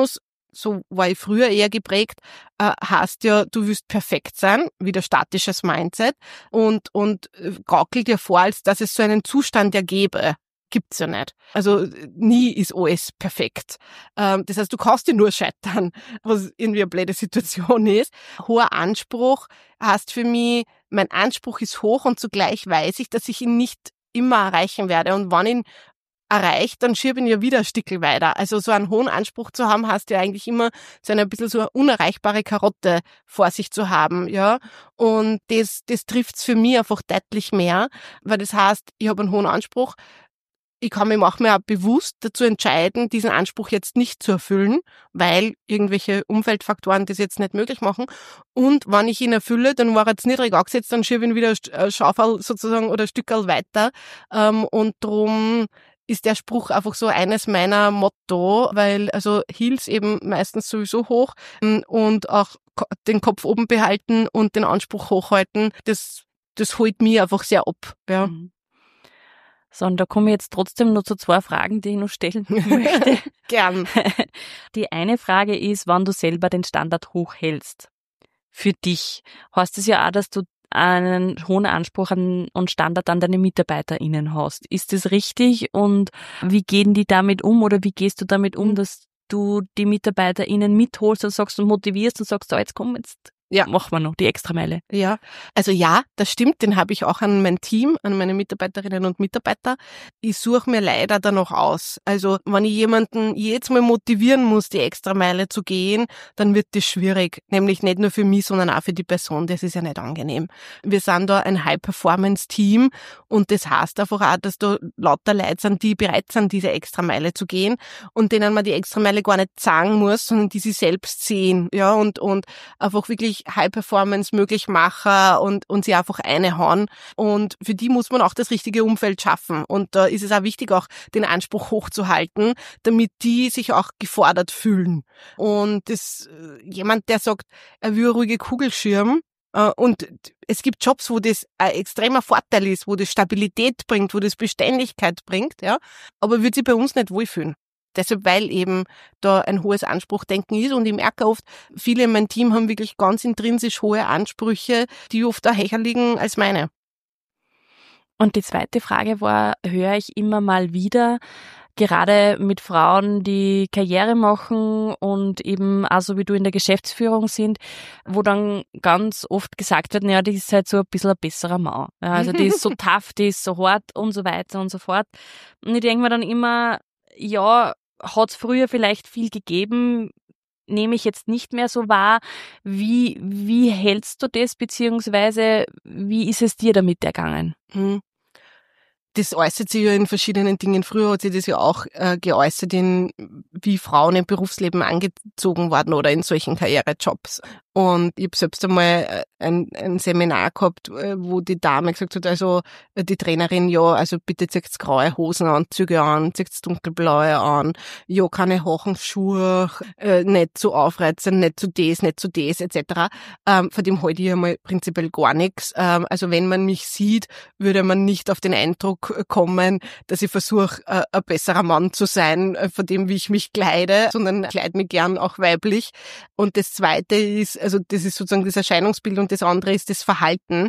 so war ich früher eher geprägt, äh, heißt ja, du willst perfekt sein, wieder statisches Mindset und, und gaukelt dir vor, als dass es so einen Zustand ergebe. Gibt's ja nicht. Also nie ist alles perfekt. Ähm, das heißt, du kannst dir nur scheitern, was irgendwie eine blöde Situation ist. Hoher Anspruch heißt für mich, mein Anspruch ist hoch und zugleich weiß ich, dass ich ihn nicht immer erreichen werde. Und wenn ich ihn erreicht, dann schiebe ich ihn ja wieder ein Stückchen weiter. Also so einen hohen Anspruch zu haben, heißt ja eigentlich immer so eine ein bisschen so eine unerreichbare Karotte vor sich zu haben, ja. Und das, das trifft's für mich einfach deutlich mehr, weil das heißt, ich habe einen hohen Anspruch. Ich kann mich manchmal auch bewusst dazu entscheiden, diesen Anspruch jetzt nicht zu erfüllen, weil irgendwelche Umfeldfaktoren das jetzt nicht möglich machen. Und wenn ich ihn erfülle, dann war er jetzt niedrig angesetzt, dann schiebe ich ihn wieder ein Schaufel sozusagen oder ein Stückerl weiter. Und drum ist der Spruch einfach so eines meiner Motto, weil also Heels eben meistens sowieso hoch und auch den Kopf oben behalten und den Anspruch hochhalten, das, das holt mir einfach sehr ab, ja. Mhm. So, und da komme ich jetzt trotzdem nur zu zwei Fragen, die ich noch stellen möchte. Gern. Die eine Frage ist, wann du selber den Standard hochhältst. Für dich heißt es ja auch, dass du einen hohen Anspruch an, und Standard an deine MitarbeiterInnen hast. Ist das richtig? Und wie gehen die damit um oder wie gehst du damit um, dass du die MitarbeiterInnen mitholst und sagst und motivierst und sagst, so, jetzt komm, jetzt ja. machen wir noch die Extrameile. Ja, also ja, das stimmt, den habe ich auch an mein Team, an meine Mitarbeiterinnen und Mitarbeiter. Ich suche mir leider da noch aus. Also wenn ich jemanden jedes Mal motivieren muss, die Extrameile zu gehen, dann wird das schwierig. Nämlich nicht nur für mich, sondern auch für die Person. Das ist ja nicht angenehm. Wir sind da ein High-Performance-Team und das heißt einfach auch, dass da lauter Leute sind, die bereit sind, diese Extrameile zu gehen und denen man die Extrameile gar nicht sagen muss, sondern die sie selbst sehen. Ja, und, und einfach wirklich High-Performance möglich machen und, und sie einfach reinhauen. Und für die muss man auch das richtige Umfeld schaffen. Und da ist es auch wichtig, auch den Anspruch hochzuhalten, damit die sich auch gefordert fühlen. Und das, jemand, der sagt, er will eine ruhige Kugelschirm, und es gibt Jobs, wo das ein extremer Vorteil ist, wo das Stabilität bringt, wo das Beständigkeit bringt, ja, aber wird sich bei uns nicht wohlfühlen. Deshalb, weil eben da ein hohes Anspruchdenken ist und ich merke oft, viele in meinem Team haben wirklich ganz intrinsisch hohe Ansprüche, die oft da höher liegen als meine. Und die zweite Frage war, höre ich immer mal wieder, gerade mit Frauen, die Karriere machen und eben auch so wie du in der Geschäftsführung sind, wo dann ganz oft gesagt wird, naja, die ist halt so ein bisschen ein besserer Mann. Ja, also die ist so tough, die ist so hart und so weiter und so fort. Und ich denke mir dann immer, ja, hat es früher vielleicht viel gegeben, nehme ich jetzt nicht mehr so wahr. Wie, wie hältst du das, beziehungsweise wie ist es dir damit ergangen? Hm. Das äußert sich ja in verschiedenen Dingen. Früher hat sich das ja auch äh, geäußert in, wie Frauen im Berufsleben angezogen worden oder in solchen Karrierejobs. Und ich habe selbst einmal ein, ein Seminar gehabt, wo die Dame gesagt hat, also die Trainerin, ja, also bitte zieht's graue Hosenanzüge an, zieht's dunkelblaue an, ja, keine hohen Schuhe, äh, nicht so aufreizend, nicht so das, nicht so das, et cetera. Ähm, von dem halte ich einmal prinzipiell gar nichts. Ähm, also wenn man mich sieht, würde man nicht auf den Eindruck kommen, dass ich versuche, äh, ein besserer Mann zu sein, äh, von dem, wie ich mich kleide, sondern kleide mich gern auch weiblich. Und das Zweite ist, also das ist sozusagen das Erscheinungsbild und das andere ist das Verhalten.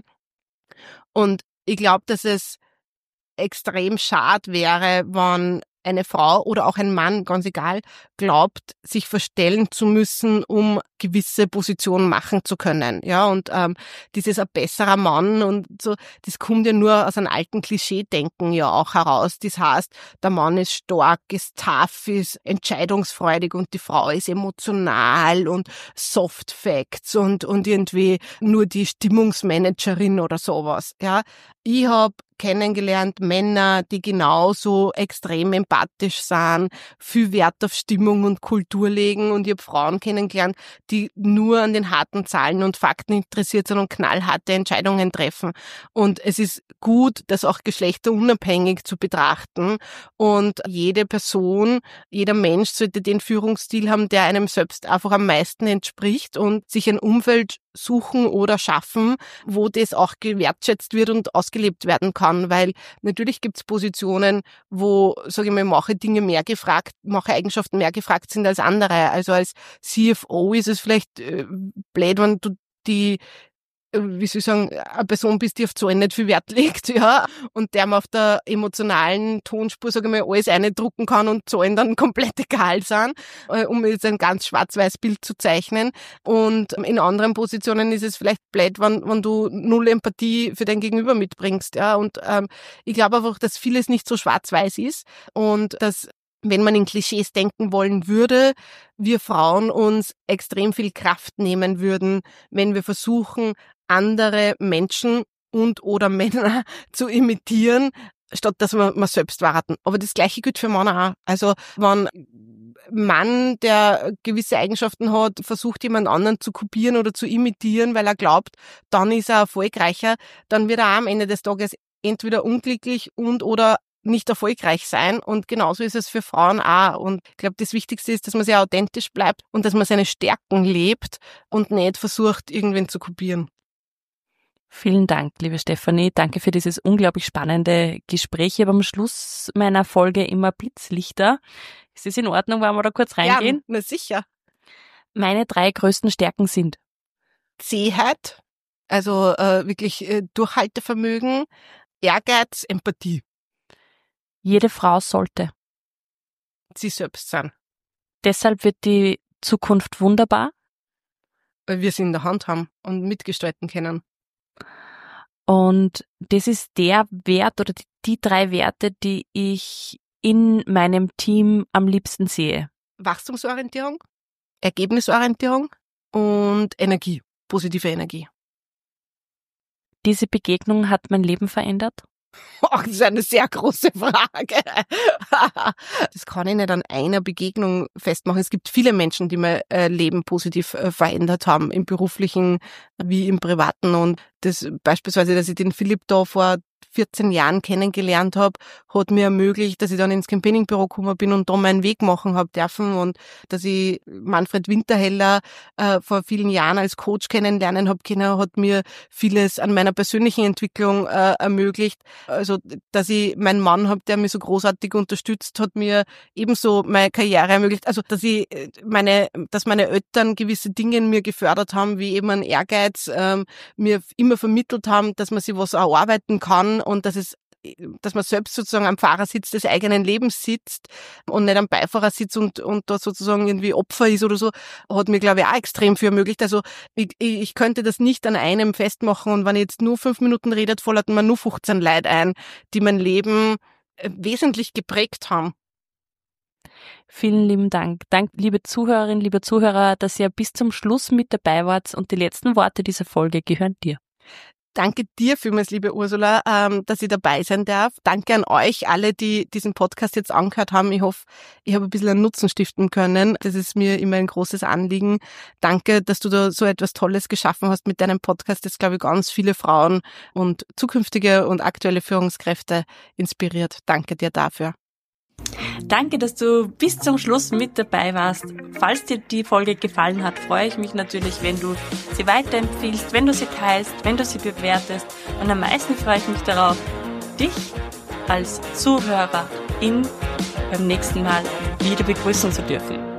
Und ich glaube, dass es extrem schade wäre, wenn eine Frau oder auch ein Mann, ganz egal, glaubt, sich verstellen zu müssen, um gewisse Positionen machen zu können. Ja, und ähm, dieses ein besserer Mann und so, das kommt ja nur aus einem alten Klischee-Denken ja auch heraus. Das heißt, der Mann ist stark, ist tough, ist entscheidungsfreudig und die Frau ist emotional und Soft Facts und, und irgendwie nur die Stimmungsmanagerin oder sowas. Ja, ich habe kennengelernt Männer, die genauso extrem empathisch sind, viel Wert auf Stimmung und Kultur legen, und ich habe Frauen kennengelernt, die nur an den harten Zahlen und Fakten interessiert sind und knallharte Entscheidungen treffen. Und es ist gut, das auch geschlechterunabhängig zu betrachten, und jede Person, jeder Mensch sollte den Führungsstil haben, der einem selbst einfach am meisten entspricht, und sich ein Umfeld suchen oder schaffen, wo das auch gewertschätzt wird und ausgelebt werden kann, weil natürlich gibt's Positionen, wo, sage ich mal, manche Dinge mehr gefragt, manche Eigenschaften mehr gefragt sind als andere. Also als C F O ist es vielleicht äh, blöd, wenn du die wie soll ich sagen, eine Person bist, die auf Zahlen nicht viel Wert legt, ja, und der man auf der emotionalen Tonspur, sage ich mal, alles eindrucken kann und Zahlen dann komplett egal sind, um jetzt ein ganz schwarz-weiß Bild zu zeichnen. Und in anderen Positionen ist es vielleicht blöd, wenn, wenn du null Empathie für dein Gegenüber mitbringst, ja, und ähm, ich glaube einfach, dass vieles nicht so schwarz-weiß ist und dass, wenn man in Klischees denken wollen würde, wir Frauen uns extrem viel Kraft nehmen würden, wenn wir versuchen, andere Menschen und oder Männer zu imitieren, statt dass wir mal selbst warten. Aber das Gleiche gilt für Männer auch. Also wenn ein Mann, der gewisse Eigenschaften hat, versucht, jemand anderen zu kopieren oder zu imitieren, weil er glaubt, dann ist er erfolgreicher, dann wird er auch am Ende des Tages entweder unglücklich und oder nicht erfolgreich sein, und genauso ist es für Frauen auch. Und ich glaube, das Wichtigste ist, dass man sehr authentisch bleibt und dass man seine Stärken lebt und nicht versucht, irgendwen zu kopieren. Vielen Dank, liebe Stefanie. Danke für dieses unglaublich spannende Gespräch. Ich habe am Schluss meiner Folge immer Blitzlichter. Ist das in Ordnung, wenn wir da kurz reingehen? Ja, na sicher. Meine drei größten Stärken sind Zähheit, also äh, wirklich äh, Durchhaltevermögen, Ehrgeiz, Empathie. Jede Frau sollte Sie selbst sein. Deshalb wird die Zukunft wunderbar. Weil wir sie in der Hand haben und mitgestalten können. Und das ist der Wert oder die, die drei Werte, die ich in meinem Team am liebsten sehe. Wachstumsorientierung, Ergebnisorientierung und Energie, positive Energie. Diese Begegnung hat mein Leben verändert. Ach, das ist eine sehr große Frage. Das kann ich nicht an einer Begegnung festmachen. Es gibt viele Menschen, die mein Leben positiv verändert haben, im beruflichen wie im privaten. Und das beispielsweise, dass ich den Philipp da vor vierzehn Jahren kennengelernt habe, hat mir ermöglicht, dass ich dann ins Campaigningbüro gekommen bin und da meinen Weg machen habe dürfen, und dass ich Manfred Winterheller äh, vor vielen Jahren als Coach kennenlernen habe können, hat mir vieles an meiner persönlichen Entwicklung äh, ermöglicht. Also, dass ich meinen Mann habe, der mich so großartig unterstützt, hat mir ebenso meine Karriere ermöglicht. Also, dass ich meine, dass meine Eltern gewisse Dinge in mir gefördert haben, wie eben ein Ehrgeiz, ähm, mir immer vermittelt haben, dass man sich was erarbeiten kann und dass es, dass man selbst sozusagen am Fahrersitz des eigenen Lebens sitzt und nicht am Beifahrersitz und, und da sozusagen irgendwie Opfer ist oder so, hat mir, glaube ich, auch extrem viel ermöglicht. Also ich, ich könnte das nicht an einem festmachen, und wenn ich jetzt nur fünf Minuten redet, fallen mir nur fünfzehn Leute ein, die mein Leben wesentlich geprägt haben. Vielen lieben Dank. Dank, liebe Zuhörerinnen, liebe Zuhörer, dass ihr bis zum Schluss mit dabei wart, und die letzten Worte dieser Folge gehören dir. Danke dir vielmals, liebe Ursula, ähm, dass ich dabei sein darf. Danke an euch alle, die diesen Podcast jetzt angehört haben. Ich hoffe, ich habe ein bisschen einen Nutzen stiften können. Das ist mir immer ein großes Anliegen. Danke, dass du da so etwas Tolles geschaffen hast mit deinem Podcast, das, glaube ich, ganz viele Frauen und zukünftige und aktuelle Führungskräfte inspiriert. Danke dir dafür. Danke, dass du bis zum Schluss mit dabei warst. Falls dir die Folge gefallen hat, freue ich mich natürlich, wenn du sie weiterempfiehlst, wenn du sie teilst, wenn du sie bewertest. Und am meisten freue ich mich darauf, dich als Zuhörerin beim nächsten Mal wieder begrüßen zu dürfen.